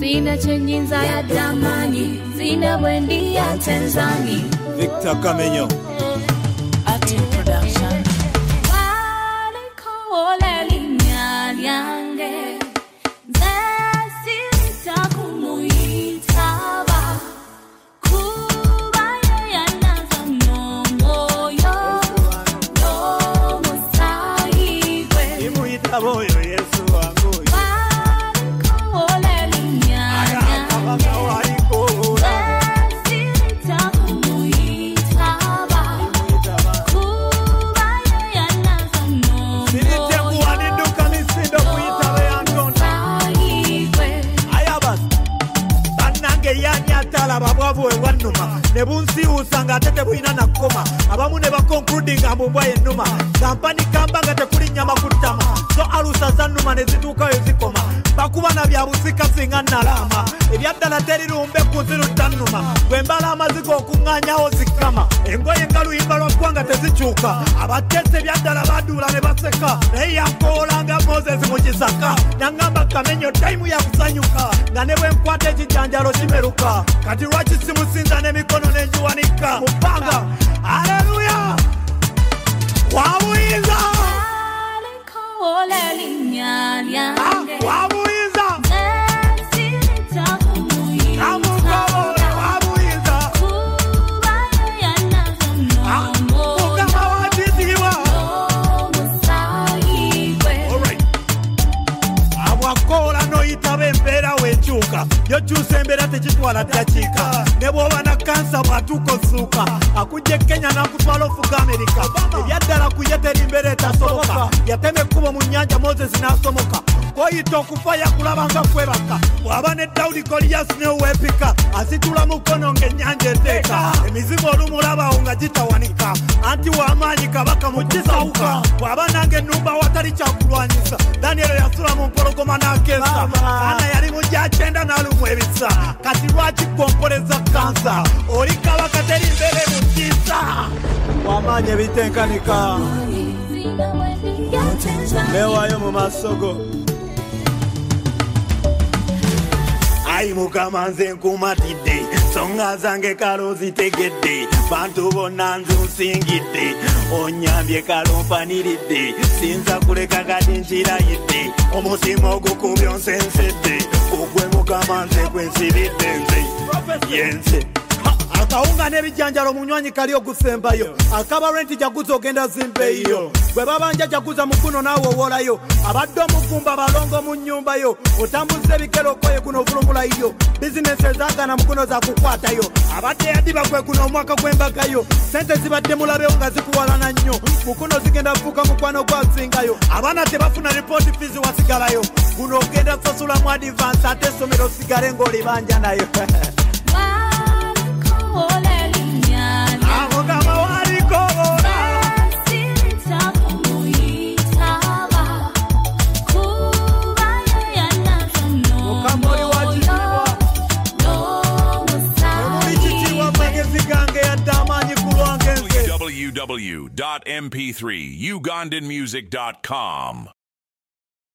Sina chenyinza ya damani, sina wendi ya tenzani. Victor Kamenyo, Acting Production. Wale kole linyanyange, zesi takumuitaba. Kubaye yanaza moyo, no musahigwe. Imuitabo yo Yesu wangu. Babwavu ewanuma nebunsi usanga tete buina nakoma abamu ne bakoncluding ambubwa enuma kampani kambanga tekuli nyama kutama so alusa zanuma ne zituka ezikoma bakuba na bya busika singa nalama ebyaddala teri rumbe kunziru tanuma gwembala amaziko okunganya ozikama engoye ngaluyimba lwakwanga tezichuka abatese byaddala badula ne baseka naye yakolanga Moses mu kisaka nangamba Kamenyo time ya kusanyuka nga ne bwenkwata ekijanjalo kimeruka kati lwaki simusinza n'emikono n'enjuwanika mupanga haleluya wabuyinza wabuyinza mukama watizibwa abwakola noyitaba embeera wekyuka yokyusa embeera tekitwala dakiika ne bw'oba na kansa bw'atuuka osuuka akujja Kenya n'akutwala ofuga Amerika ebyaddala ku ye teri mbeera etasoboka yatema ekkubo mu nnyanja Moses n'asomoka koyita okufa yakulabanga kwebaka bw'aba ne Dawudi Goliyasi n'oweepika asitula mukono ng'ennyanja eteeka emizimu olumulabawo nga gitawanika anti w'amaanyi kabaka mu kisawuka bw'aba nange ennumba watali kyakulwanyisa Daniel yasula mu mpologoma n'akeesa ana yali mu gy'akyenda n'alumu ebisa kati lwaki kompoleza kansa oli kabaka teri mbeere mu kisa w'amaanyi ebitenkanika neewaayo mu masogo ayi mukama nze nkumatidde songa zange kalo zitegedde bantu bonna nzusingidde onyambye kalo mpaniridde sinza kuleka kati nkirayidde omutima ogukubye onsensedde ogwe mukama nze gwensiridde nze yenze akawunga n'ebijanjalo munywanyi kali ogusembayo akaba renti jaguza ogenda zimbeeyo gwe babanja jaguza mukuno naawe owolayo abadde omugumba balongo mu nnyumbayo otambuza ebikero okoye kuno ovulumulayo bizinesi ezaagana mukuno zakukwatayo abadde yadiba gwe kuno omwaka gw'embagayo sente zibadde mulabewo nga zikuwalana nnyo mukuno zigenda fuuka mukwano gwasingayo abaana tebafuna ripooti fizi wasigalayo guno ogenda sasula mu advance ate essomero sigale ng'olibanja nayo amugama walikobola mukama oli wakitibwa emuli kitiibwa magezi gange yadde amaanyi ku lwange nze www.mp3ugandanmusic.com